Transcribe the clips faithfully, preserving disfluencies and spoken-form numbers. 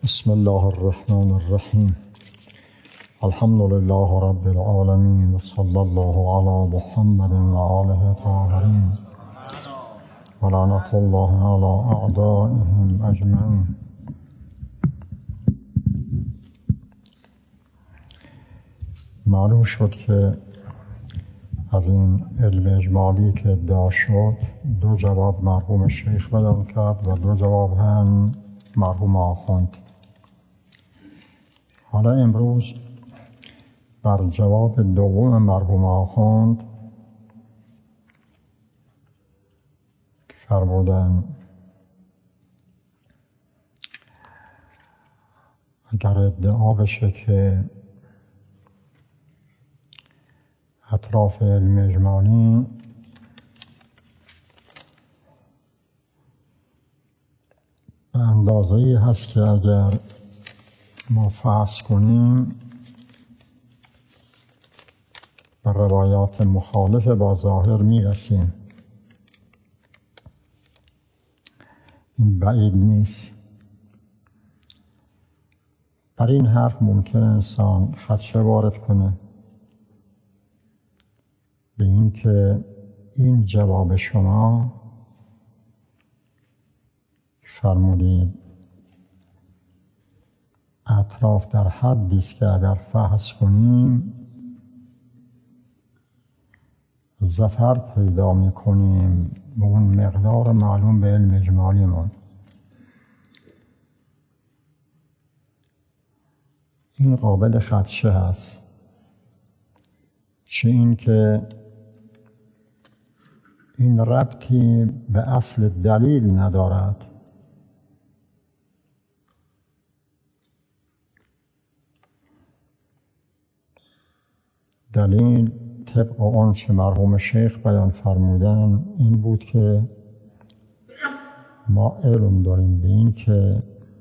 بسم الله الرحمن الرحیم. الحمد لله رب العالمین و صلی الله علی محمد و آله الطاهرین و لعنت الله علی اعدائهم اجمعین. معلوم شد که از این علم اجمالی که ادعا شد دو جواب مرحوم شیخ بیان کرد و دو جواب هم مرحوم آخوند. حالا امروز بر جواب دوم مرحوم آخوند فرمودن اگر ادعا بشه که اطراف علم اجمالی به اندازه‌ای هست که اگر ما فرض کنیم به روایات مخالف با ظاهر میرسیم، این بعید نیست. بر این حرف ممکن انسان خدشه وارد کنه به این که این جواب شما فرمودید اطراف در حدی است که اگر فحص کنیم ظفر پیدا می‌کنیم به اون مقدار معلوم به علم اجمالیمون. این قابل خدشه هست، چه این که این ربطی به اصل دلیل ندارد. دلیل طبق آنچه مرحوم شیخ بیان فرمودن این بود که ما علم داریم به این که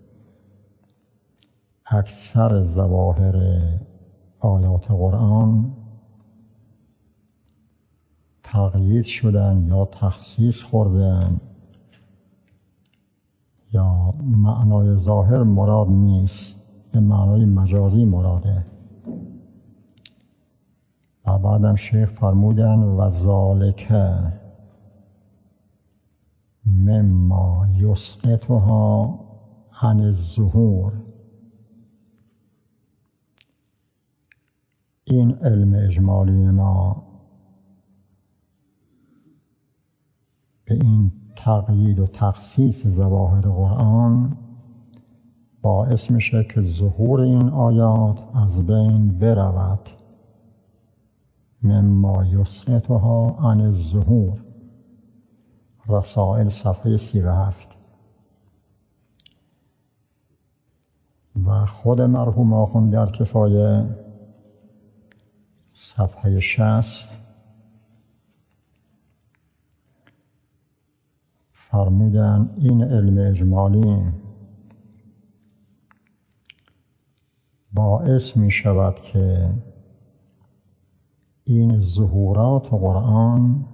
اکثر ظواهر آیات قرآن تقیید شدن یا تخصیص خوردن یا معنای ظاهر مراد نیست، به معنای مجازی مراده. و بعدم شیخ فرمودن و ذالک مما یسقطها عن الظهور. این علم اجمالی ما به این تقیید و تخصیص ظواهر قرآن باعث میشه که ظهور این آیات از بین برود. مما یسقطها عن الظهور، رسائل صفحه سی و هفت. و خود مرحوم آخوند در کفایه صفحه شصت فرمودن این علم اجمالی باعث می شود که این ظهورات قرآن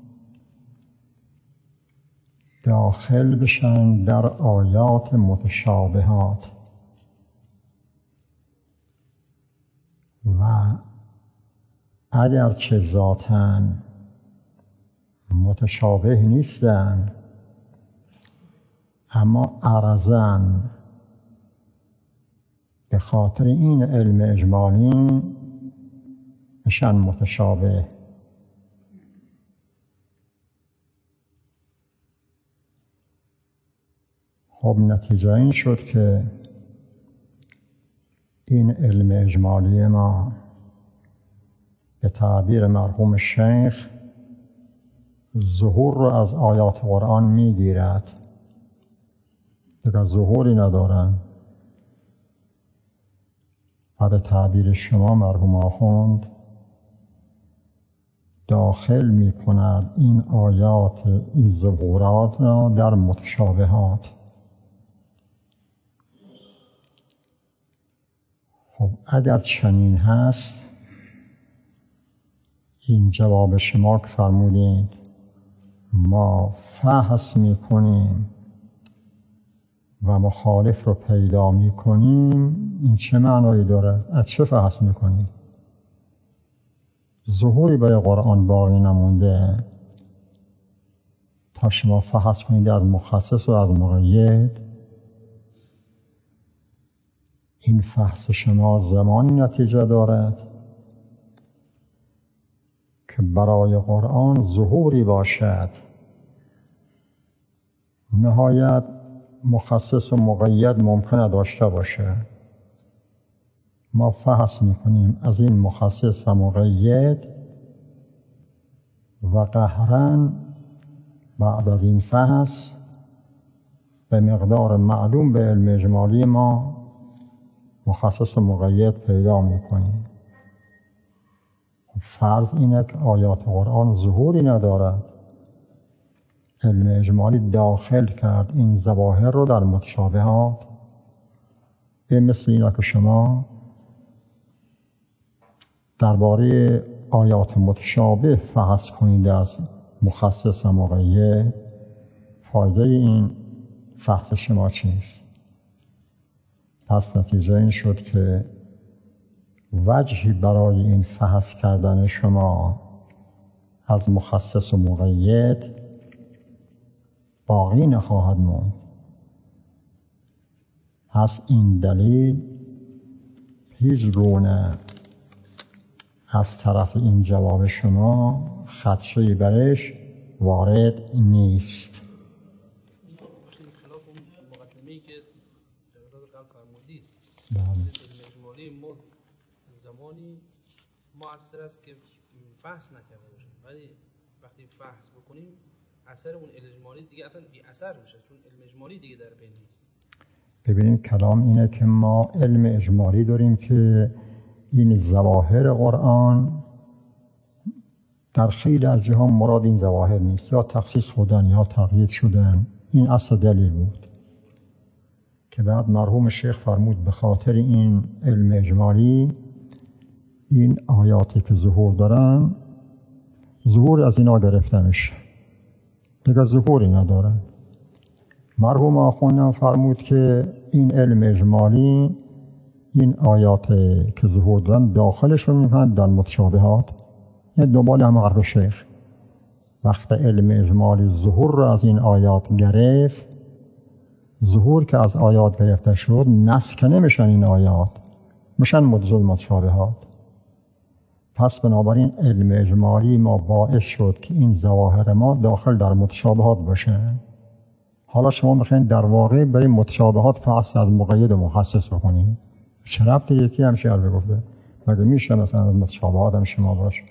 داخل بشن در آیات متشابهات و اگرچه ذاتاً متشابه نیستن اما عرضاً به خاطر این علم اجمالی میشن متشابه. خب نتیجه این شد که این علم اجمالی ما به تعبیر مرحوم شیخ ظهور رو از آیات قرآن میگیرد، دیگر ظهوری ندارن. و به تعبیر شما مرحوم آخوند داخل می کند این آیات، این ظهورات را در متشابهات. خب اگر چنین هست این جواب شما که فرمودید ما فحص می کنیم و مخالف رو پیدا میکنیم، این چه معنایی داره؟ از چه فحص میکنیم؟ ظهوری برای قرآن باقی نمونده تا شما فحص کنید از مخصص و از مقید. این فحص شما زمانی نتیجه دارد که برای قرآن ظهوری باشد نهایت مخصص و مقید ممکنه داشته باشه. ما فحص میکنیم از این مخصص و مقید و قهرن بعد از این فحص به مقدار معلوم به علم اجمالی ما مخصص و مقید پیدا میکنیم. فرض اینه که آیات قرآن ظهوری ندارد، علم اجمالی داخل کرد این ظواهر رو در متشابهات. به مثل اینا که شما درباره آیات متشابه فحص کنید از مخصص و مقید، فایده این فحص شما چیست؟ پس نتیجه این شد که وجهی برای این فحص کردن شما از مخصص و مقید باقی نخواهد موند. پس این دلیل هیچ گونه از طرف این جواب شما خدشه‌ای برش وارد نیست. خلاف اون مقدمه‌ای که روز قبل فرمودید، علم اجمالی ما زمانی مؤثر است که فحص نکرده باشیم، ولی وقتی فحص بکنیم اثر اون علم اجمالی دیگه اصلا بی اثر میشه، چون علم اجمالی دیگه در بین نیست. ببینید کلام اینه که ما علم اجمالی داریم که این ظواهر قرآن در خیلی از جهان مراد این ظواهر نیست، یا تخصیص شدن یا تقیید شدن. این اصل دلیل بود که بعد مرحوم شیخ فرمود به خاطر این علم اجمالی این آیاتی که ظهور دارن ظهور از اینا گرفته میشه، دیگه ظهوری ندارن. مرحوم آخوندم فرمود که این علم اجمالی این آیات که ظهور دارن داخلش رو میکنن در متشابهات. یه دنبال هم حرف شیخ، وقت علم اجمالی ظهور رو از این آیات گرفت، ظهور که از آیات گرفته شد نسخ نمیشن این آیات، میشن مجزل متشابهات. پس بنابراین علم اجمالی ما باعث شد که این ظواهر ما داخل در متشابهات باشه. حالا شما میخواین در واقع برای متشابهات فحص از مقید و مخصص بکنید. چه ربطی یکی هم شعر بگفته؟ مگه میشه مثلا از متشابهات هم شما باشه؟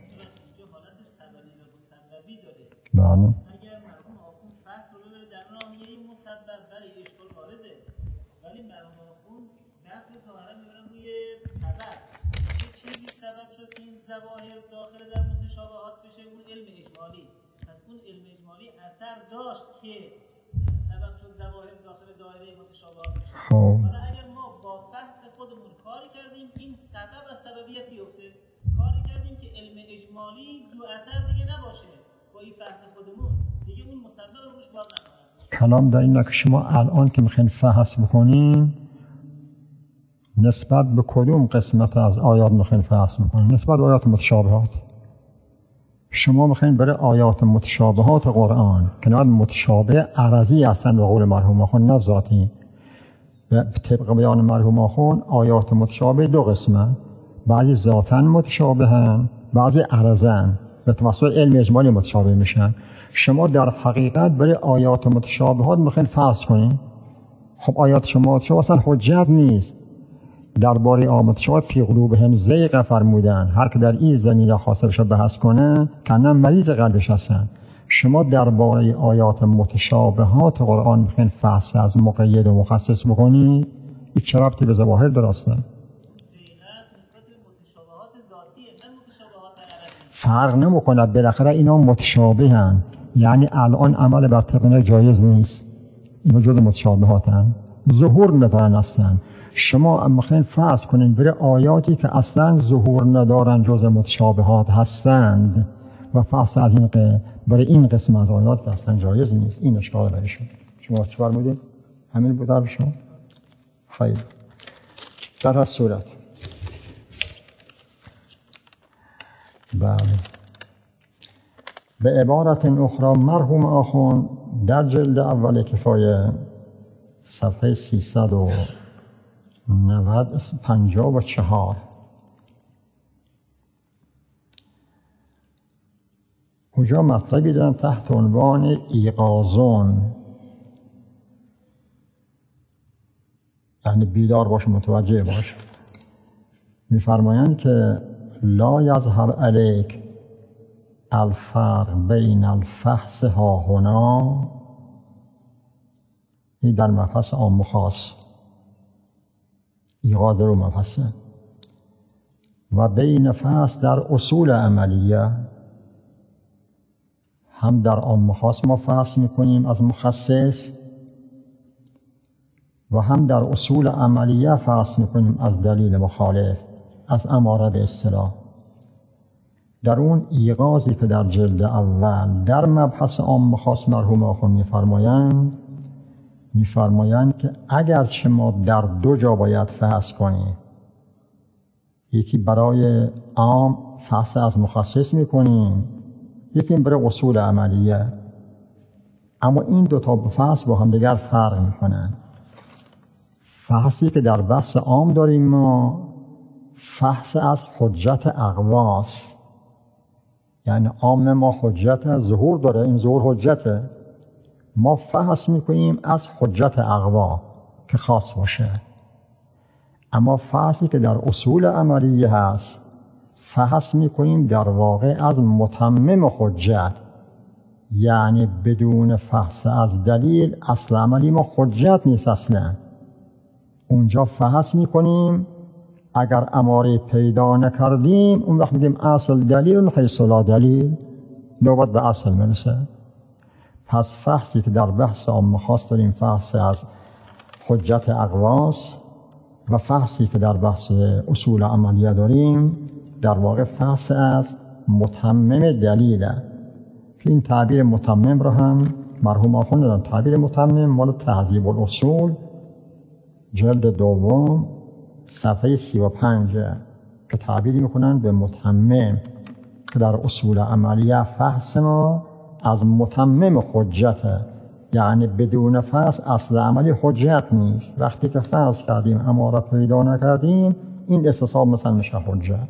بله. اگر مرحوم آخوند فحص رو ببره در ناحیه مسبب برای اشکال وارده، ولی مرحوم آخوند دست ظاهرا میبرن روی سبب. چه چیزی سبب شد که این ظواهر داخل در متشابهات بشه؟ اون علم اجمالی. پس اون علم اجمالی اثر داشت که سبب شد ظواهر داخل دایره متشابهات بشه. خب حالا اگر ما با فحص خودمون کاری کردیم این سبب از سببیت بیفته، کاری کردیم که علم اجمالی ذو اثر دیگه نباشه، با این فحص خودمون دیگه اون مسبب روش باز نخواهد. کلام در اینه که شما الان که میخواین فحص بکنین نسبت به کدوم قسمت از آیات میخواین فحص بکنین؟ نسبت به آیات متشابهات. شما میخواین برای آیات متشابهات قرآن که نوعد متشابه عرضی هستن به قول مرحوم آخوند نه ذاتی. طبق بیان مرحوم آخوند آیات متشابه دو قسمه، بعضی ذاتاً متشابهن، بعضی عرضاً به توسط علم اجمالی متشابه میشن. شما در حقیقت برای آیات متشابهات میخواین فحص کنین. خب آیات شما متشابه اصلا حجت نیست. درباره آیات متشابهات فی قلوبهم زیغ فرمودن، هر که در این زمینه خواسته بشه بحث کنه کنن مریض قلبش هستن. شما درباره آیات متشابهات قرآن میخواین فحص از مقید و مخصص بکنید، این چه ربطی به ظواهر درسته؟ فرق نمیکنه، بالاخره اینا متشابه هن. یعنی الان عمل بر طبق جایز نیست، اینا جز متشابهات هن، ظهور ندارن اصلا. شما میخواین فحص کنین برای آیاتی که اصلا ظهور ندارن جز متشابهات هستند و فحص از این برای این قسم از آیات که اصلا جایز نیست. این اشکال برای شما. شما چه فرمودید؟ همین بود حرفشون؟ خیلی در هر صورت بله. به عبارت اخرى مرحوم آخوند در جلد اول کفایه صفحه سیصد و نود پنجاه و چهار اونجا مطلبی دارن تحت عنوان ایقاظون، یعنی بیدار باش، متوجه باش. میفرمایند که لا یظهر علیک الفرق بین الفحص ها هنا، این در مبحث عام و خاص، ایقاظ رو مبحثه، و بین فحص در اصول عملیه، هم در عام و خاص ما فحص میکنیم از مخصص و هم در اصول عملیه فحص میکنیم از دلیل مخالف، از اماره به اصطلاح. در اون ایقاظی که در جلد اول در مبحث عام و خاص مرحوم آخوند میفرمایند میفرمایند که اگرچه ما در دو جا باید فحص کنیم، یکی برای عام فحص از مخصص میکنیم، یکی برای اصول عملیه، اما این دو تا فحص با هم دیگر فرق میکنن. فحصی که در بحث عام داریم ما فحص از حجت اقواست، یعنی عام ما حجت ظهور داره، این ظهور حجته، ما فحص میکنیم از حجت اقوا که خاص باشه. اما فحصی که در اصول عملیه هست فحص میکنیم در واقع از متمم حجت، یعنی بدون فحص از دلیل اصل عملی ما حجت نیست اصلا. اونجا فحص میکنیم، اگر اماره پیدا نکردیم اون وقت میگیم اصل دلیل حیث لا دلیل، نوبت به اصل میرسه. پس فحصی که در بحث عام خاص داریم فحص از حجت اقواس و فحصی که در بحث اصول عملیه داریم در واقع فحص از متمم دلیله، که این تعبیر متمم رو هم مرحوم آخوند دارن. تعبیر متمم مال تهذیب الاصول جلد دوم صفحه سی و پنج که تعبیری میکنن به متمم که در اصول عملیه فحص ما از متمم حجته، یعنی بدون فحص اصل عملی حجت نیست. وقتی که فحص کردیم اماره پیدا نکردیم این استصحاب مثلا میشه حجت.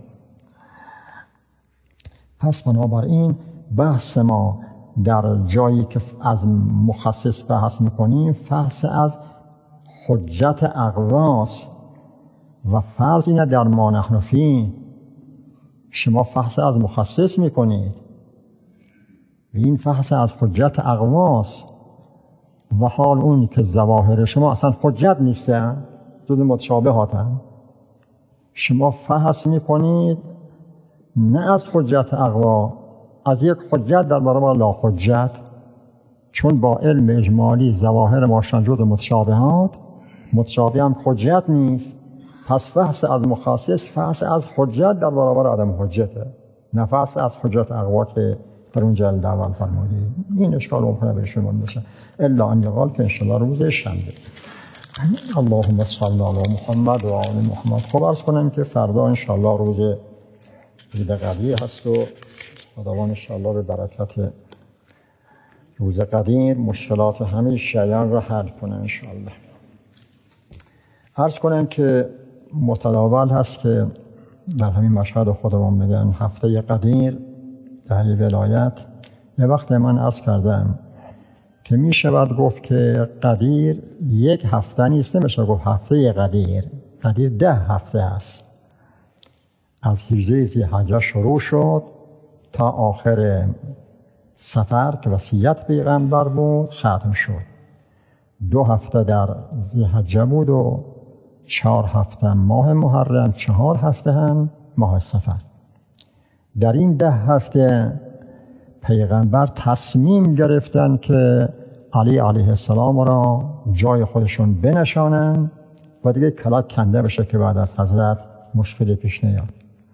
پس بنابراین بحث ما در جایی که از مخصص بحث میکنیم فحص از حجت اقواس و فرض اینه در ما نحن فی شما فحص از مخصص میکنید، این فحص از حجت اقواس و حال اون که ظواهر شما اصلا حجت نیسته، جز متشابهاتن، شما فحص میکنید نه از حجت اقوا، از یک حجت در برابر لا حجت، چون با علم اجمالی ظواهر ماشان جز متشابهات، متشابه هم حجت نیست. پس فحص از مخصص فحص از حجت در برابر عدم حجته، نه فحص از حجت اقوا که در اون جلد اول فرمودید. این اشکال ممکنه به شما بشه، الا ان یقال که انشاءالله روز شنبه. اللهم صل علی محمد و آل محمد. خب عرض کنم که فردا انشاءالله روز عید قدیر هست و خداوند انشاءالله به برکت روز قدیر مشکلات همه شیعان را حل کنه انشاءالله. عرض کنم که متداول هست که در همین مشهد خودمون میگن هفته قدیر در ولایت. یه وقت من عرض کردم که می شود گفت که قدیر یک هفته نیست، نمیشه گفت هفته قدیر. قدیر ده هفته است، از هجده ذی‌حجه شروع شد تا آخر صفر که وصیت پیغمبر بود ختم شد. دو هفته در ذی‌حجه بود و چهار هفته ماه محرم، چهار هفته هم ماه صفر. در این ده هفته پیغمبر تصمیم گرفتن که علی علیه السلام را جای خودشون بنشانن و دیگه کلاک کنده بشه که بعد از حضرت مشکلی پیش نیاد.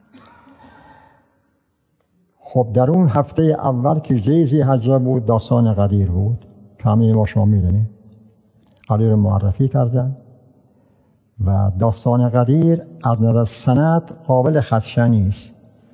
خب در اون هفته اول که ذی‌حجه بود داستان قدیر بود که همه ما شما میدونید. علی رو معرفی کردن و داستان قدیر از نظر سند قابل خدشه‌نی است.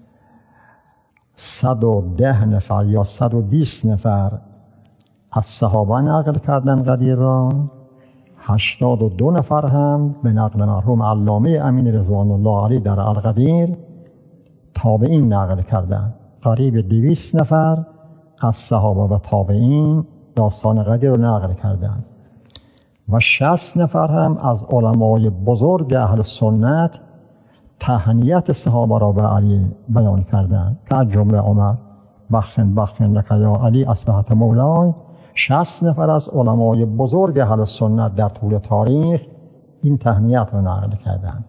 صد و ده نفر یا صد و بیست نفر از صحابه نقل کردن قدیر را، هشتاد و دو نفر هم به نقل مرحوم علامه امین رضوان الله علیه در القدیر تابعین نقل کردن. قریب دویست نفر از صحابه و تابعین داستان قدیر رو نقل کردن و شصت نفر هم از علمای بزرگ اهل سنت تهنیت صحابه را به علی بیان کردند که از جمله عمر بخن بخن لک یا علی اصبحت مولای. شصت نفر از علمای بزرگ اهل سنت در طول تاریخ این تهنیت را نقل کردند.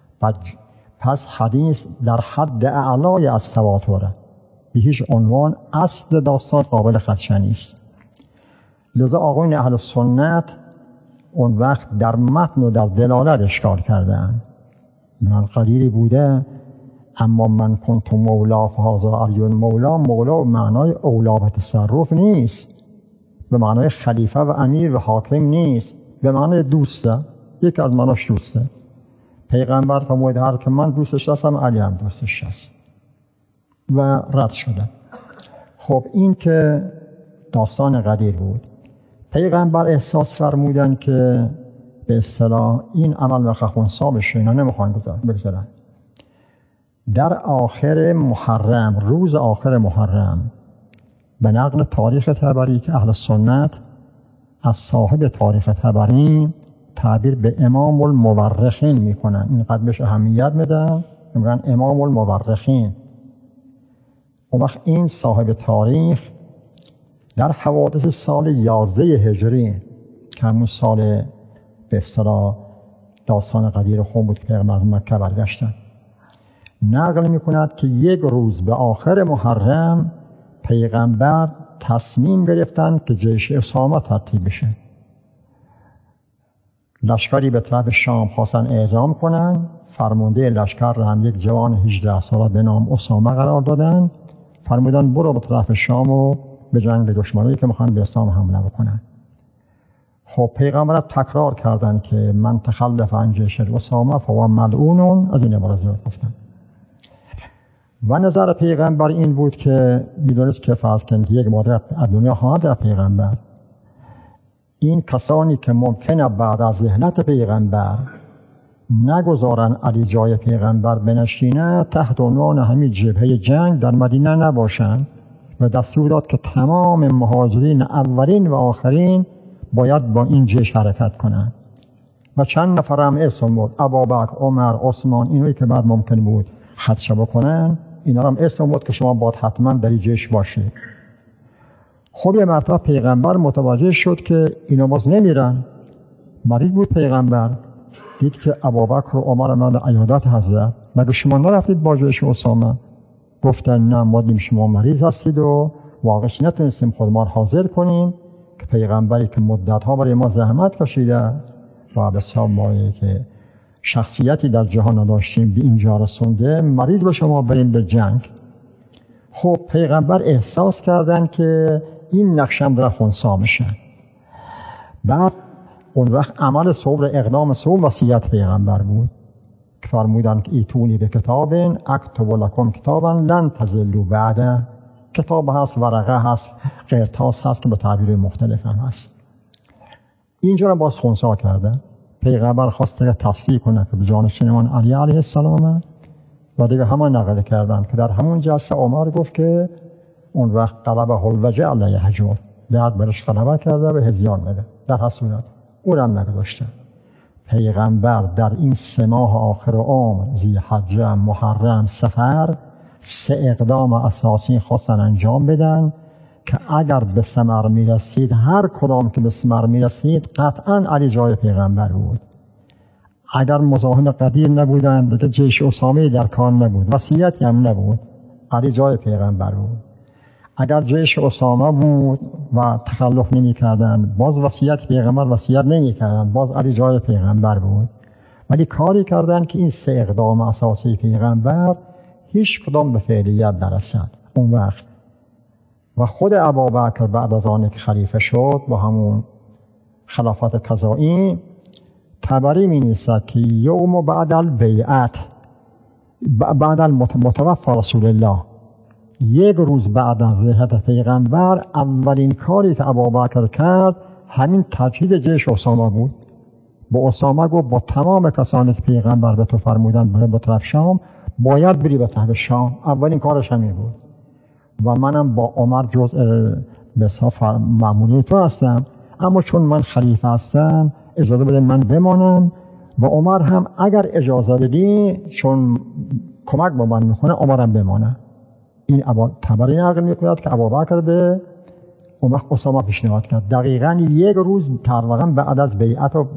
پس حدیث در حد اعلای از تواتره، به هیچ عنوان اصل داستان قابل خدشه‌نی است. لذا آقایان اهل سنت اون وقت در متن و در دلالت اشکال کردند. من قدیری بوده اما من کنت مولا فهذا علی مولا. مولا به معنای اولا و تصرف نیست، به معنای خلیفه و امیر و حاکم نیست، به معنای دوسته. یکی از معناش دوسته. پیغمبر فرمود هر که من دوستش هستم علی هم دوستش هست و رد شده. خب این که داستان قدیر بود. پیغمبر احساس فرمودن که به اصطلاح این عمل و خونسا بشه، اینا نمیخوان بگذارن. در آخر محرم، روز آخر محرم، به نقل تاریخ طبری که اهل سنت از صاحب تاریخ طبری تعبیر به امام المورخین میکنن، اینقدر بهش اهمیت میدن، میگن امام المورخین. اون وقت این صاحب تاریخ در حوادث سال یازده هجری که همون سال به اصطلاح داستان قدیر خون بود که پیغمبر از مکه برگشتن، نقل میکند که یک روز به آخر محرم پیغمبر تصمیم گرفتن که جیش اسامه ترتیب بشه. لشکری به طرف شام خواستن اعزام کنن. فرمانده لشکر را هم یک جوان هجده ساله به نام اسامه قرار دادن. فرمودن برو به طرف شام و به جنگ دشمنایی که میخوان به اسلام حمله بکنن. خب پیغمبر تکرار کردن که من تخلف عن جیش اسامه فهو ملعون، از این عبارت زیاد گفتن. و نظر پیغمبر این بود که میدونست که فرض کنید یک مادر از دنیا خواهد در پیغمبر، این کسانی که ممکنه بعد از ذهنت پیغمبر نگذارن علی جای پیغمبر بنشینه، تحت عنوان همین جبهه جنگ در مدینه نباشن و دستور داد که تمام مهاجرین اولین و آخرین باید با این جیش حرکت کنن. و چند نفر هم اسم بود، ابوبکر، عمر، عثمان، اینوی که بعد ممکن بود خدشه بکنن، اینا هم اسم بود که شما باید حتما در این جیش باشید. خب یه مرتبه پیغمبر متوجه شد که اینا باز نمیرن. مریض بود پیغمبر، دید که ابوبکر و عمر من عیادت حضرت، مگه شما نرفتید با جیش اسامه؟ گفتن نه، ما دیم شما مریض هستید و واقعش نتونستیم خود ما حاضر کنیم که پیغمبری که مدتها برای ما زحمت کشیده و بسیار مایی که شخصیتی در جهان نداشتیم به اینجا رسونده، مریض به شما بریم به جنگ. خب پیغمبر احساس کردن که این نقشم در خونسا میشه. بعد اون وقت عمل صبر اقدام صبر وصیت پیغمبر بود که فرمودن که ایتونی به کتاب اکتب لکم کتابا لن تضلوا بعده. کتاب هست، ورقه هست، قرطاس هست که به تعبیر مختلف هم هست. اینجا رو باز خونسا کرده. پیغمبر خواسته تصدیق کنه که به جانشینمان علی علیه السلام و دیگه همه نقل کردن که در همون جلسه عمر گفت که اون وقت قلبه الوجه علیه حجور، درد برش غلبه کرده به هزیان میده. در حسونت اونم نگذاشته. پیغمبر در این سه ماه آخر عمر، ذی‌حجه، محرم، صفر، سه اقدام اساسی خواستن انجام بدن که اگر به ثمر میرسید، هر کدام که به ثمر میرسید قطعا علی جای پیغمبر بود. اگر مزاحم قدیر نبودن دیگه جیش اسامه در کار نبود، وصیتی هم نبود، علی جای پیغمبر بود. اگر جیش اسامه بود و تخلف نمی کردن، باز وصیت پیغمبر وصیت نمی کردن، باز علی جای پیغمبر بود. ولی کاری کردن که این سه اقدام اساسی پیغمبر هیچ کدام به فعلیت نرسد. اون وقت و خود ابوبکر بعد از آن که خلیفه شد با همون خلافت قضایی، طبری می نویسد که یوم بعد البیعت، بعد المتوفی رسول الله، یک روز بعد از وفات پیغمبر اولین کاری که ابوبکر کرد همین تجهیز جیش اسامه بود. با اسامه گفت با تمام کسانی که پیغمبر به تو فرمودن بره به طرف شام، باید بری به طرف شام. اولین کارش همین بود. و منم با عمر جزء به صف معمولی تو هستم، اما چون من خلیفه هستم اجازه بده من بمانم و عمر هم اگر اجازه بدی چون کمک با من میکنه عمرم بمانه. این ابا تبری نقل میکند که ابوبکر به عمر اسامه پیشنهاد کرد. دقیقاً یک روز تقریباً بعد از بیعت و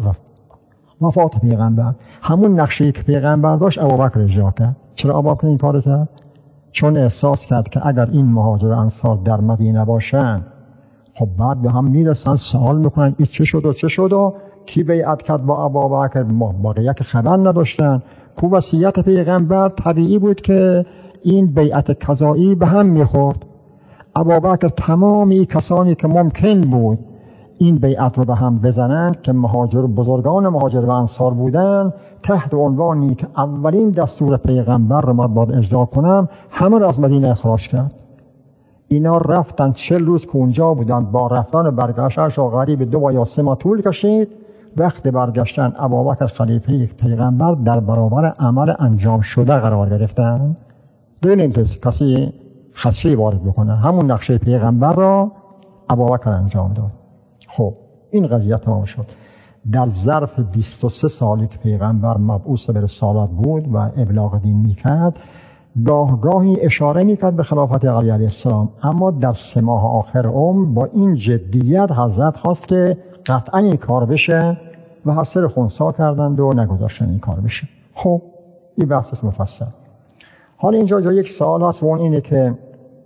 وفات پیغمبر، همون نقشه‌ای که پیغمبر داشت ابوبکر اجرا کرد. چرا ابوبکر این کارو کرد؟ چون احساس کرد که اگر این مهاجر انصار در مدینه باشن، خب بعد به هم میرسن سوال میکنن این چه شد و چه شد و کی بیعت کرد با ابوبکر، بقیه که خبر نداشتن. کو وصیت پیغمبر طبیعی بود که این بیعت قضایی به هم میخورد. ابوبکر تمامی کسانی که ممکن بود این بیعت رو به هم بزنند که مهاجر بزرگان مهاجر و انصار بودن، تحت عنوانی که اولین دستور پیغمبر رو من باید اجرا کنم، همه رو از مدینه اخراج کرد. اینا رفتن چل روز که اونجا بودن، با رفتن و برگشتنش غریب دو یا سه ماه طول کشید. وقت برگشتن ابوبکر خلیفه پیغمبر در برابر عمل انجام شده قرار گرفتن، بدون اینکه کسی خدشه وارد بکنه. همون نقشه پیغمبر را ابوبکر انجام داد. خب این قضیه تمام شد. در ظرف بیست و سه سالی که پیغمبر مبعوث به رسالت بود و ابلاغ دین میکرد، گاه گاهی اشاره میکرد به خلافت علی علیه السلام، اما در سه ماه آخر عمر با این جدیت حضرت خواست که قطعا این کار بشه و هر سر خونسا کردند و نگذاشتن این کار بشه. خب این بحث مفصل. حالا اینجا جا یک سوال هست و اون اینه که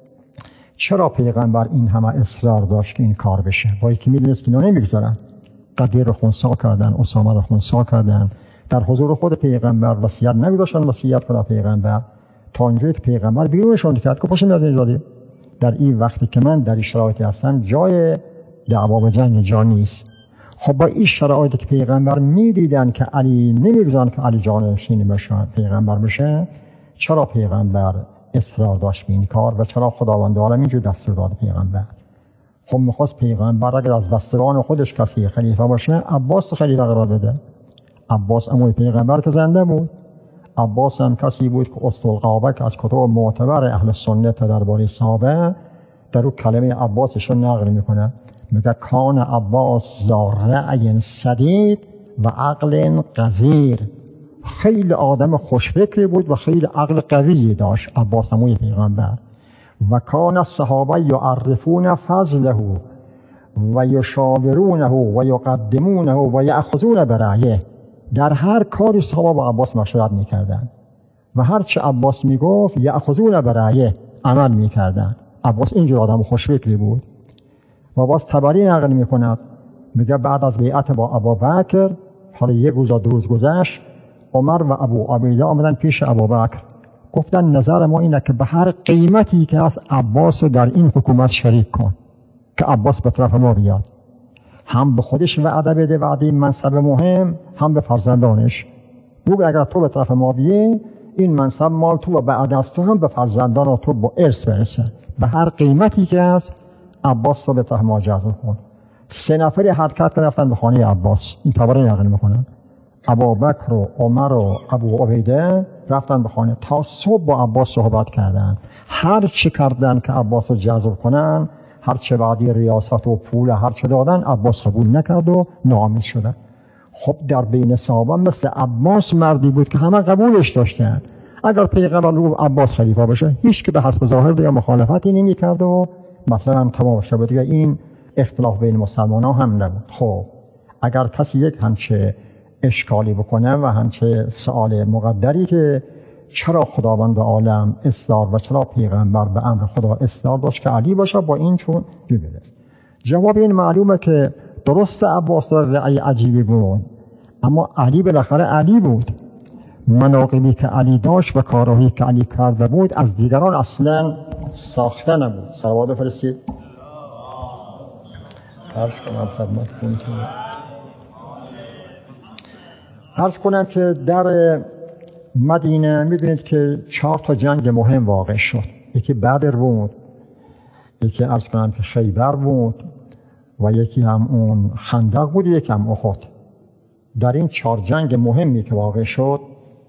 چرا پیغمبر این همه اصرار داشت که این کار بشه؟ با یکی میدونست که اینا نمیگذارن. قدیر رو خونسا کردن، اسامه رو خونسا کردن، در حضور خود پیغمبر وصیت نمی‌داشتن وصیت کنه پیغمبر، تا اینجایی که پیغمبر بیرونشون کرد که پاشین از اینجا. در این وقتی که من در این شرایطی هستم جای دعوا و جنگ جا نیست. خب با این شرایطی که پیغمبر میدیدن که علی نمیگذارن که علی جانشین بشه، پیغمبر بشه، چرا پیغمبر اصرار داشت به این کار و چرا خداوند عالم اینجور دستور داد پیغمبر؟ خب میخواست پیغمبر اگر از بستگان خودش کسی خلیفه باشه عباس خلیفه قرار بده. عباس عموی پیغمبر که زنده بود. عباس هم کسی بود که اسطوره که از کتب معتبر اهل سنت درباره صحابه در اون کلمه عباسش رو نقل میکنه، میگه کان عباس ذا رأی سدید و عقل قذیر. خیلی آدم خوشفکری بود و خیلی عقل قوی داشت عباس عموی پیغمبر. و کان الصحابه یعرفون فضله و یشاورونه و یقدمونه و یأخذون برأیه. در هر کاری صحابه با عباس مشورت میکردن و هر چه عباس میگفت یأخذون برأیه عمل میکردن. عباس اینجور آدم خوشفکری بود. و باز طبری نقل میکند، میگه بعد از بیعت با ابوبکر، حالا یک روز دو روز گذشت، عمر و ابو عبیده آمدن پیش ابوبکر، گفتن نظر ما اینه که به هر قیمتی که از عباس در این حکومت شریک کن که عباس به طرف ما بیاد، هم به خودش وعده بده وعده منصب مهم، هم به فرزندانش بگو اگر تو به طرف ما بیای این منصب مال تو و بعد از تو هم به فرزندان تو با ارث برسه. به هر قیمتی که از عباس رو به طرف ما جذب کن. سه نفری حرکت رفتن به خانه عباس. این طبری نقل میکنن. ابوبکر و عمر و ابو عبیده رفتن به خانه تا صبح با عباس صحبت کردن. هر چی کردن که عباس رو جذب کنن، هر چه وعده ریاست و پول هر چه دادن، عباس قبول نکرد و ناامید شدن. خب در بین صحابه مثل عباس مردی بود که همه قبولش داشتن. اگر پیغمبر رو عباس خلیفه بشه هیچ که به حسب ظاهر دیگه مخالفتی نمی‌کرد و مثلا تمام شد دیگه. این اختلاف بین مسلمان‌ها هم نبود. خب اگر کسی یک همچه اشکالی بکنه و همچه سوال مقدری که چرا خداوند عالم اصرار و چرا پیغمبر به امر خدا اصرار داشت که علی باشه، با این چون ببینید جواب این معلومه که درست عباس در رأی عجیبی بود، اما علی بالاخره علی بود. مناقبی که علی داشت و کارهایی که علی کرده بود از دیگران اصلا ساخته نبود. صلوات بفرستید. عرض کنم خدمتتون که عرض کنم که در مدینه میدونید که چهار تا جنگ مهم واقع شد. یکی بدر بود، یکی عرض کنم که خیبر بود و یکی هم اون خندق بود، یکی هم احد. در این چهار جنگ مهمی که واقع شد،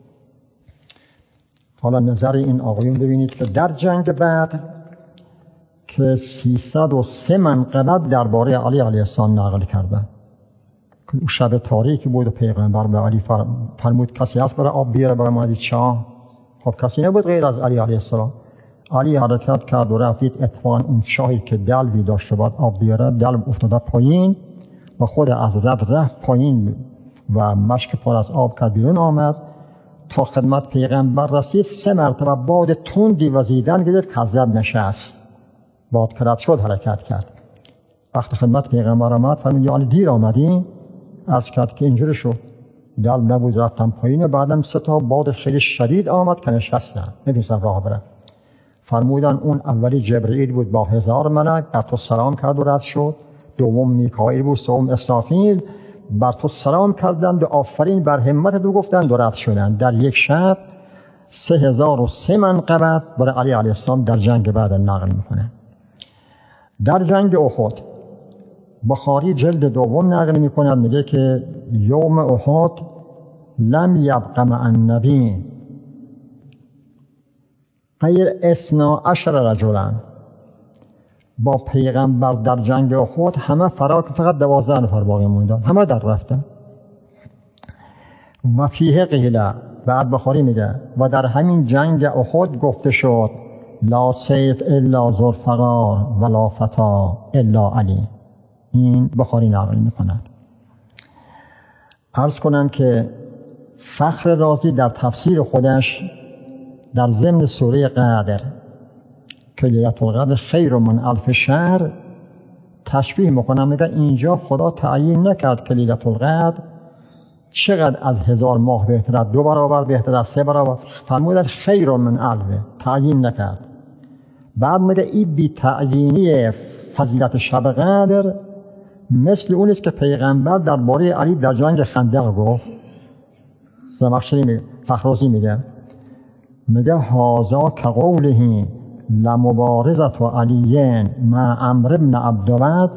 حالا نظر این آقایون ببینید که در جنگ بدر که سیصد و سه منقبت درباره علی علیه السلام نقل کردن که اون شب تاریکی بود و پیغمبر به علی فرمود کسی هست برای آب بیاره برای مادی چاه؟ خب کسی نبود غیر از علی علیه السلام. علی حرکت کرد و رفتید اتفاقا اون چاهی که دلوی داشته باید آب بیاره، دلو افتاده پایین و خود از رد رفت پایین و مشک پر از آب کرد بیرون آمد تا خدمت پیغمبر رسید. سه مرتبه باد تندی وزیدن گرفت که حضرت نشست، باد که رد شد حرکت کرد. وقت خدمت پیغمبر آمد فرمود یا علی دیر آمدین؟ عرض کرد که اینجوری شد، دل نبود رفتم پایین، بعدم سه تا باد خیلی شدید آمد که نشستم نمی‌تونستم راه برم. فرمودن اون اولی جبرئیل بود با هزار ملک بر تو سلام کرد و رد شد، دوم میکائیل بود، سوم اسرافیل بر تو سلام کردند و آفرین بر همت تو گفتند و رد شدند. در یک شب سه هزار و سه منقبت برای علی علیه السلام در جنگ بعد نقل میکنه. در جنگ احد بخاری جلد دوم نقل میکنه، میگه که یوم احد لم یبق مع النبی غیر اثنا عشر رجلا. با پیغمبر در جنگ احد همه فرار، فقط دوازده نفر باقی موندن، همه در رفتن. و فیه قیله، بعد بخاری میگه و در همین جنگ احد گفته شد لا سیف الا ذوالفقار ولا فتا الا علی. این بخاری نقل میکند. عرض کنم که فخر رازی در تفسیر خودش در ضمن سوره قدر که لیلة القدر خیر من الف شهر تشبیه میکنم، میگه اینجا خدا تعیین نکرد که لیلة القدر چقدر از هزار ماه بهتر، دو برابر بهتر، سه برابر، فرمودن خیر من الف، تعیین نکرد. بعد میگه این بی تعیینی فضیلت شب قدر مثل اون است که پیغمبر درباره علی در جنگ خندق گفت. زمخشری میگه، فخرازی میگه میگه هازا که قوله لمبارزت و علیین مع عمرو بن عبدود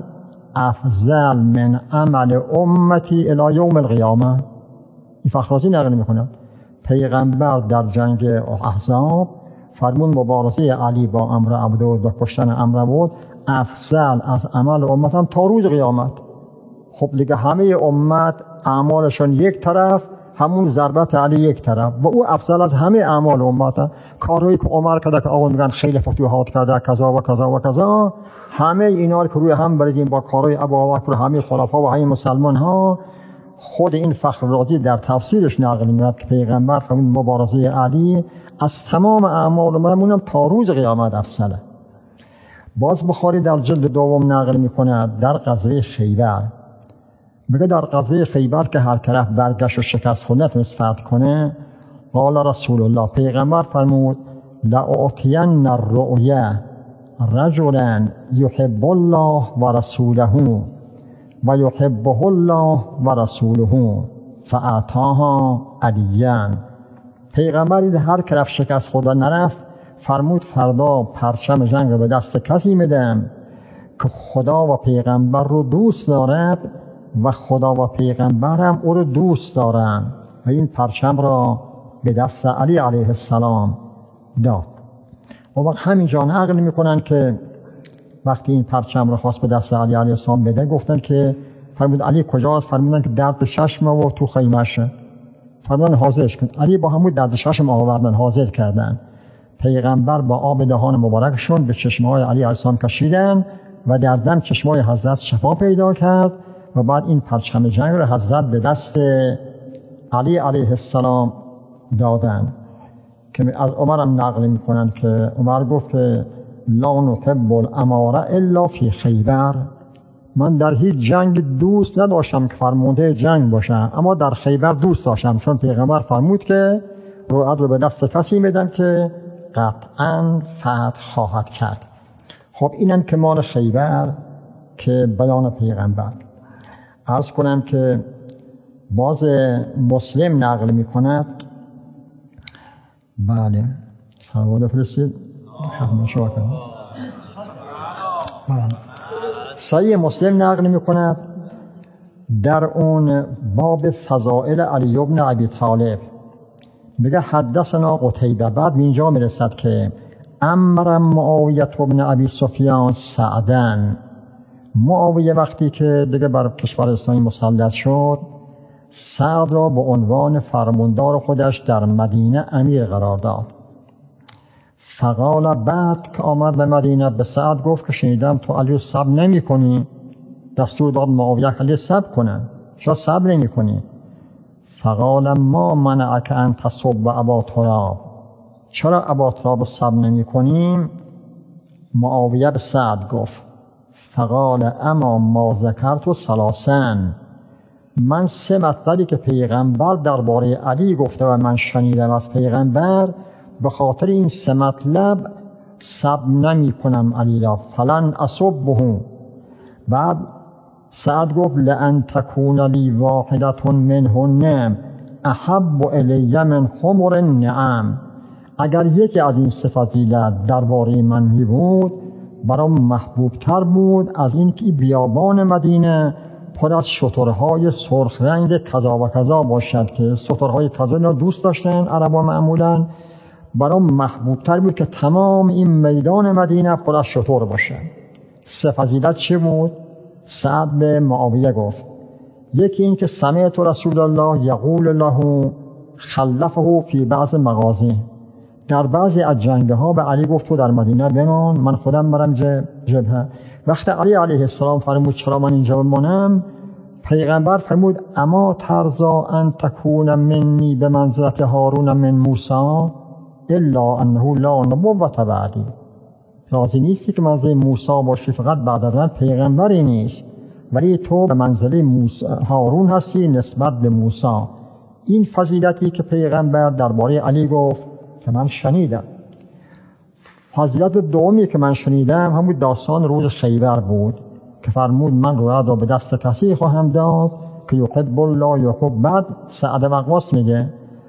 افضل من عمل امتی الی یوم القیامه. این فخرازی نقل میکنه پیغمبر در جنگ احزاب فرمون مبارزه علی با عمرو عبدود و کشتن عمرو بود افضل از عمل امتم تا روز قیامت. خب دیگه همه امت اعمالشون یک طرف، همون ضربت علی یک طرف و او افضل از همه اعمال امت. کارهایی که عمر کرده که آقا میگن خیلی فتوحات کرده کذا و کذا و کذا، همه اینا رو که روی هم بریدیم با کارهای ابوبکر همه خلفا و همه مسلمان ها، خود این فخر رازی در تفسیرش نقل میاد که پیغمبر فرمود مبارزه علی از تمام اعمال امتمون تا روز قیامت افضله. باز بخاری در جلد دوم نقل میکنه در غزوه خیبر، میگه در غزوه خیبر که هر طرف برگشت و شکست خود نتونست فتح کنه، قال رسول الله، پیغمبر فرمود لأعطین الرؤیا رجلا یحب الله و رسوله و یحبه الله و رسوله فاعطاها علیاً. پیغمبر هر طرف شکست خود نرفت فرمود فردا پرچم جنگ رو به دست کسی میدم که خدا و پیغمبر رو دوست دارد و خدا و پیغمبر هم او رو دوست دارن و این پرچم را به دست علی علیه السلام داد. و وقت همینجا نقل میکنن که وقتی این پرچم را خواست به دست علی علیه السلام بده گفتن که فرمود علی کجاست؟ فرمودن که درد چشم و تو خیمه‌شه. فرمودن حاضرش کن. علی با همون درد چشم آوردن حاضر کردن. پیغمبر با آب دهان مبارکشون به چشمه‌های علی علیه السلام کشیدن و در دم چشمای حضرت شفا پیدا کرد و بعد این پرچم جنگ رو حضرت به دست علی علیه السلام دادن که از عمر هم نقل میکنن که عمر گفت که لا نحب الاماره الا فی خیبر. من در هیچ جنگ دوست نداشتم که فرمانده جنگ باشم، اما در خیبر دوست داشتم چون پیغمبر فرمود که رعد رو به دست کسی میدم که قطعا فتح خواهد کرد. خب اینم که مال خیبر که بیان پیغمبر. عرض کنم که باز مسلم نقل می کند. بله سلوات فرستید خدمت شما کنم. صحیح مسلم نقل می کند در اون باب فضائل علی بن ابی طالب میگه حدثنا قتیبه، بعد به اینجا میرسد که امر معاویه بن ابی سفیان سعدن. معاویه وقتی که دیگه بر کشور اسلامی مسلط شد، سعد را به عنوان فرماندار خودش در مدینه امیر قرار داد. فقال بعد که آمد به مدینه به سعد گفت که شنیدم تو علی صبر نمی کنی. دستور داد معاویه علی صبر کنن، چرا صبر نمی کنی؟ فقال ما منعک ان تصب ابا تراب، چرا ابا تراب صبر نمی کنیم؟ معاویه به سعد گفت فقال اما ما ذکرت ثلاثن، من سه مطلبی که پیغمبر درباره علی گفته و من شنیدم از پیغمبر، به خاطر این سه مطلب صبر نمی کنم علی را. فلن اصبه. بعد سعد گفت لأن تکون لی واحدة منهن احب الی من حمر النعم، اگر یکی از این سه فضیلت درباره من می بود برام محبوب تر بود از این که بیابان مدینه پر از شترهای سرخ رنگ کذا و کذا باشد، که شترهای کذا اینا دوست داشتن عربا معمولا. برام محبوب تر بود که تمام این میدان مدینه پر از شتر باشد. سه فضیلت چه بود؟ سعد به معاویه گفت یکی این که سمعت رسول الله یقول له خلفه فی بعض مغازی، در بعضی از جنگها به علی گفت تو در مدینه بمان، من خودم برم جبهه. وقتی علی علیه السلام فرمود چرا من اینجا بمانم، پیغمبر فرمود اما ترضا ان تکون منی به منزلت هارون من موسی الا انه لا نبوة بعدی، راضی نیستی که منزله موسی باشی فقط بعد از من پیغمبری نیست، ولی تو به منزله موسی هارون هستی نسبت به موسی. این فضیلتی که پیغمبر درباره علی گفت که من شنیدم. فضیلت دومی که من شنیدم همون داستان روز خیبر بود که فرمود من رویا را به دست کسی خواهم داد که یحب الله یحب. بعد سعد وقاص میگه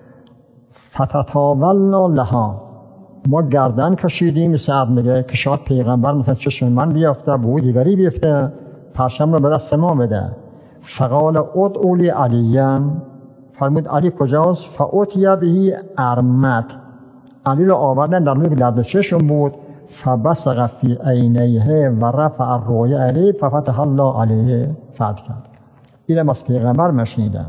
فتتاولنا لها، ما گردن کشیدیم. سعد میگه که شاید پیغمبر مثلا چشم من بیافته بو دیگری بیفته، پرچم رو به دست ما بده. فقال ادعوا لی علیًا، فرمود علی کجاست؟ فاتی به ارمد، علی رو آوردن در روی درد چشم بود. فبصق فی عینیه و رفع الرؤیا علیه ففتح الله علیه، فتح کرد. اینم از پیغمبر مشنیدم.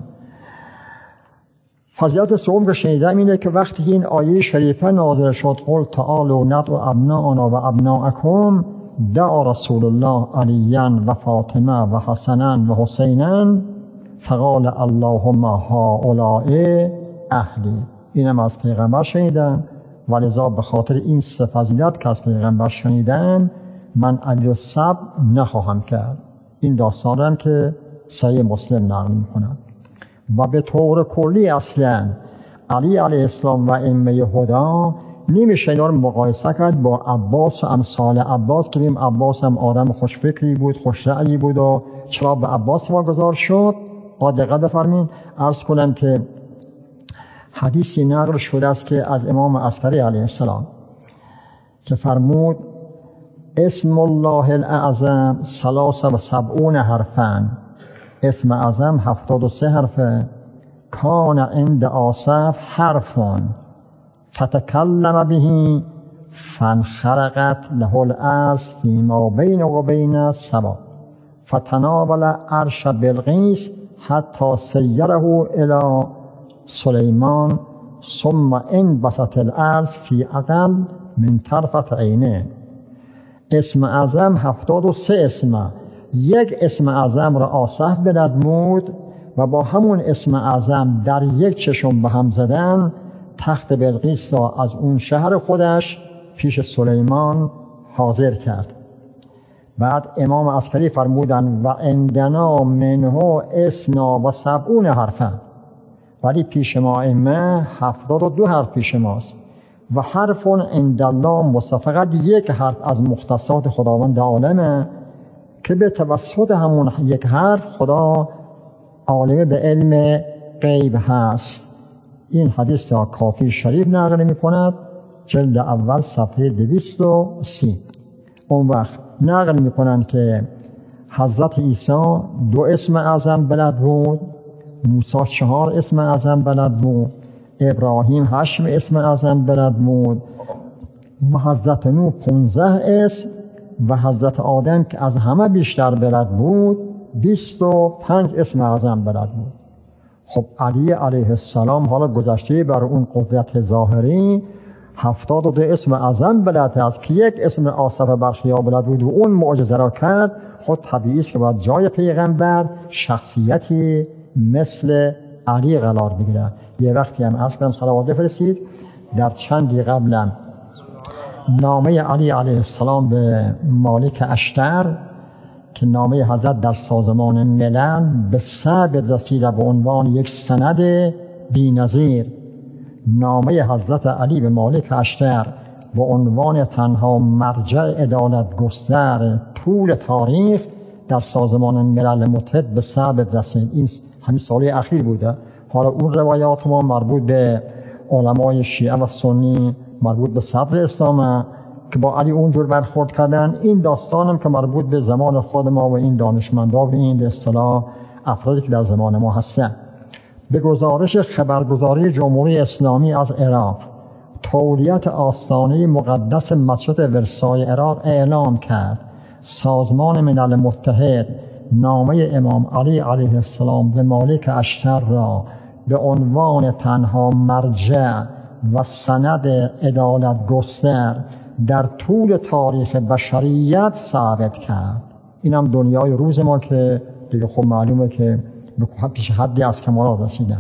فضیلت سوم که شنیدم اینه که وقتی این آیه شریفه نازل شد قل تعالوا ندعو ابناءنا و ابناءکم، دعا رسول الله علیًا و فاطمه و حسنا و حسینا فقال اللهم هؤلاء اهلی. اینم از پیغمبر شنیدم، ولذا به خاطر این سه فضیلت که از پیغمبر شنیدم من علی صبر نخواهم کرد. این داستان هم که صحیح مسلم نقل می‌کند. و به طور کلی اصلا علی علیه السلام و ائمه هدا نمیشه اینا رو مقایسه کرد با عباس و امثال عباس که بیم عباس هم آدم خوشفکری بود، خوش رأیی بود و چرا به عباس واگذار شد. دقت بفرمایید عرض کنم که حدیثی نقل شده است که از امام عسکری علیه السلام که فرمود اسم الله الاعظم ثلاث و سبعون حرفا، اسم اعظم هفتاد و سه حرفه. کان عند آصف حرفون فتکلم به فانخرقت له الارض فیما بین و بین سبا فتناول عرش بلقیس حتی سیره الی سلیمان ثم انبسط الارض فی اقل من طرفت عینه. اسم اعظم هفتاد و سه اسمه، یک اسم اعظم را آصف بنمود و با همون اسم اعظم در یک چشم به هم زدن تخت بلقیس را از اون شهر خودش پیش سلیمان حاضر کرد. بعد امام عسکری فرمودن و عندنا منه اثنا و سبعون حرفا، ولی پیش ما ائمه هفتاد و دو حرف پیش ماست. و حرف عند الله مصفقت یک حرف از مختصات خداوند عالمه که به توسط همون یک حرف خدا عالم به علم غیب هست. این حدیث را کافی شریف نقل می کند، جلد اول صفحه دویست و سی. اون وقت نقل می کنند که حضرت عیسی دو اسم اعظم بلد بود، موسی چهار اسم اعظم بلد بود، ابراهیم هشت اسم اعظم بلد بود و حضرت نوح پانزده اسم و حضرت آدم که از همه بیشتر بلد بود بیست و پنج اسم اعظم بلد بود. خب علی علیه السلام حالا گذشته بر اون قدرت ظاهری هفتاد و دو اسم اعظم بلد است که یک اسم آصف برخیا بلد بود و اون معجزه را کرد. خود طبیعی است که باید جای پیغمبر شخصیتی مثل علی قرار بگیره. یه وقتی هم عرض کردم صلوات بفرستید، در چندی قبلم نامه علی علیه السلام به مالک اشتر که نامه حضرت در سازمان ملل به ثبت رسیده به عنوان یک سند بی‌نظیر. نامه حضرت علی به مالک اشتر به عنوان تنها مرجع عدالت گستر طول تاریخ در سازمان ملل متحد به ثبت رسید. این همین سال اخیر بوده. حالا اون روایات ما مربوط به علمای شیعه و سنی، مربوط به صدر اسلام که با علی اونجور برخورد کردن. این داستانم که مربوط به زمان خود ما و این دانشمندا و این به اصطلاح افرادی که در زمان ما هستن. به گزارش خبرگزاری جمهوری اسلامی از عراق، تولیت آستانه مقدس مسجد ورسای عراق اعلام کرد سازمان ملل متحد نامه امام علی علیه السلام به مالک اشتر را به عنوان تنها مرجع و سند عدالت گستر در طول تاریخ بشریت ثابت کرد. این هم دنیای روز ما که دیگه خب معلومه که به پیش حدی از کمالات رسیدن.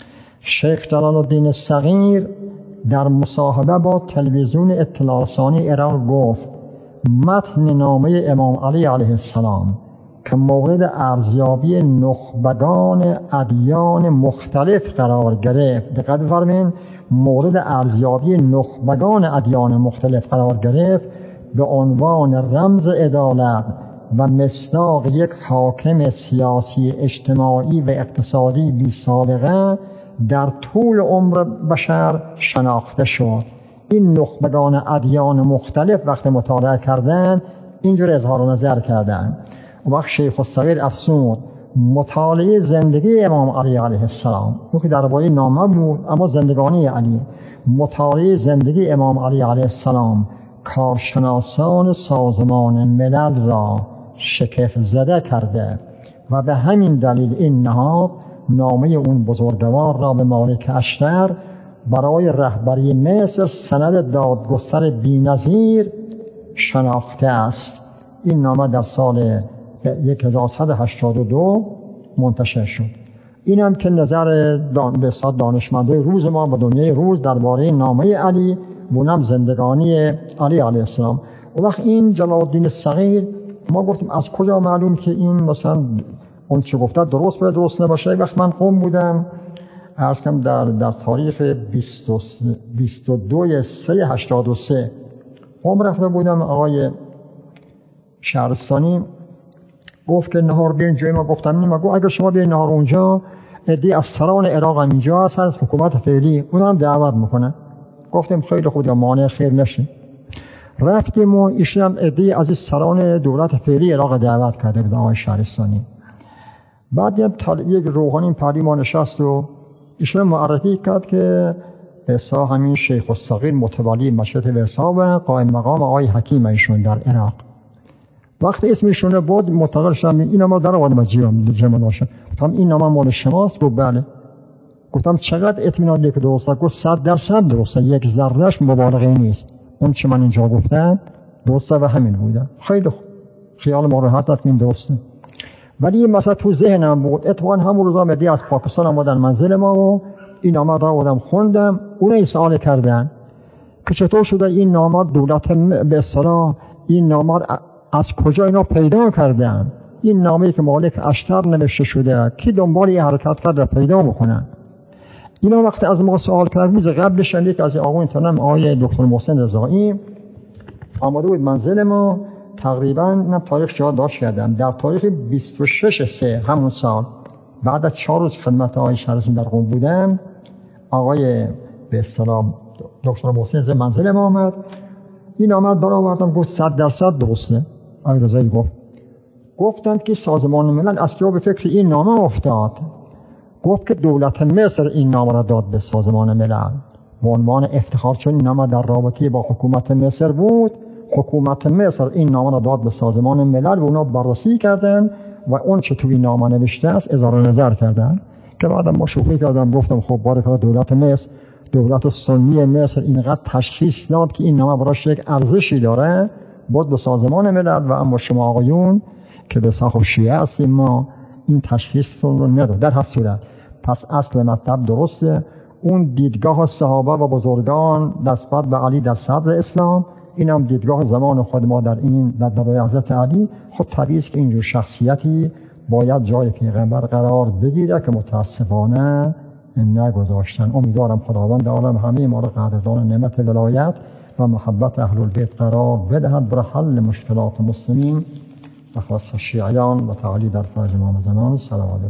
شیخ جلال الدین صغیر در مصاحبه با تلویزیون اطلاع رسانی عراق گفت متن نامه امام علی علیه السلام که مورد ارزیابی نخبگان ادیان مختلف قرار گرفت، دقت بفرمایید، مورد ارزیابی نخبگان ادیان مختلف قرار گرفت، به عنوان رمز عدالت و مصداق یک حاکم سیاسی اجتماعی و اقتصادی بی سابقه در طول عمر بشر شناخته شد. این نخبگان ادیان مختلف وقت مطالعه کردن اینجور اظهار نظر کردن. و وقت شیخ الصغیر افسود مطالعه زندگی امام علی علیه السلام، اون که درباره نامه بود اما زندگانی علی، مطالعه زندگی امام علی علیه السلام کارشناسان سازمان ملل را شگفت زده کرده و به همین دلیل این نهاد نامه اون بزرگوار را به مالک اشتر برای رهبری مصر سند دادگستر بی‌نظیر شناخته است. این نامه در سال هزار و صد و هشتاد و دو منتشر شد. این هم که نظر دان... به صد دانشمندای روز ما و دنیای روز درباره نامه علی و اونم زندگانی علی علیه السلام. و وقت این جلال الدین صغیر ما گفتیم از کجا معلوم که این مثلا اون چه گفته درست باید درست نباشه. وقت من قم بودم عرض کنم در در تاریخ بیست و دو سه هشتاد و سه قم رفته بودم. آقای شهرستانی گفت که نهار بیاین جای ما. گفتم نیم. گفت اگر شما بیاین نهار اونجا عده‌ای از سران عراق هم اینجا هست، حکومت فعلی اونها هم دعوت میکنن. گفتیم خیلی خوب، مانع خیر نشه. رفتیم و ایشون هم عده‌ای از سران دولت فعلی عراق دعوت کرده بود آقای شهرستانی. بعد یک روحانی پری ما نشست و ایشون معرفی کرد که احسا همین شیخ الصغیر متولی مسجد ورسا و قائم مقام آقای حکیم ایشون در عراق. وقت اسمشون بود منتقل شدم، این نامه در آوردم از جمع داشتم. گفتم این نامه مال شماست؟ گفت بله. گفتم چقدر اطمینان داری که درسته؟ گفت صد درصد درسته، یک ذرهش مبالغه نیست. اون چه من اینجا گفتم درسته و همین بوده. خیلی خیال ما راحت است این درسته. ولی این مسئله تو ذهنم بود. اتفاقا همون روزا مدی از پاکستان آمدن منزل ما و این نامه را آوردم خوندم. اون این سوال کردن که چطور شده این نامه دولت به اصطلاح این نامه از کجا اینا پیدا کردن؟ این نامه‌ای که مالک اشتر نوشته شده کی دنبال این حرکت کرده پیدا بکنن؟ اینا وقتی از ما سوال کردن روز قبلش یک از آقای اینترنم آقای دکتر محسن رضایی آمده بود منزل ما. تقریبا من تاریخ یاد داشت کردم در تاریخ بیست و شش سه همون سال بعد از چهار روز خدمت آقای شهرستان در قم بودم، آقای به اصطلاح دکتر محسن ز منزل ما آمد، این آمد دار آوردم گفت صد درصد درسته. آقای رضایی گفت گفتم که سازمان ملل از کجا به فکر این نامه افتاد؟ گفت که دولت مصر این نامه را داد به سازمان ملل به عنوان افتخار، چون این نامه در رابطه با حکومت مصر بود. حکومت مصر این نامه را داد به سازمان ملل و اونا بررسی کردن و اون چه توی نامه نوشته است اظهار نظر کردن. که بعدم ما شوخی کردم گفتم خب بارک الله دولت مصر، دولت سنی مصر اینقدر تشخیص داد که این نامه براش یک ارزشی داره، بود به سازمان ملل. و اما شما آقایون که به صاحب شیعه هستیم ما این تشخیصتون رو نداد. در هر صورت پس اصل مطلب درسته. اون دیدگاه صحابه و بزرگان نسبت به علی در صدر اسلام، این هم دیدگاه زمان خود ما در این در دوره حضرت علی. خود طبیعی است که اینجور شخصیتی باید جای پیغمبر قرار بگیره که متاسفانه نگذاشتن. امیدوارم خداوند عالم همه ما را قدردان نعمت ولایت و محبت اهل البیت قرار بدهد برای حل مشکلات مسلمین و خاصه شیعیان و تعالی در فرج امام زمان. سلام علیکم.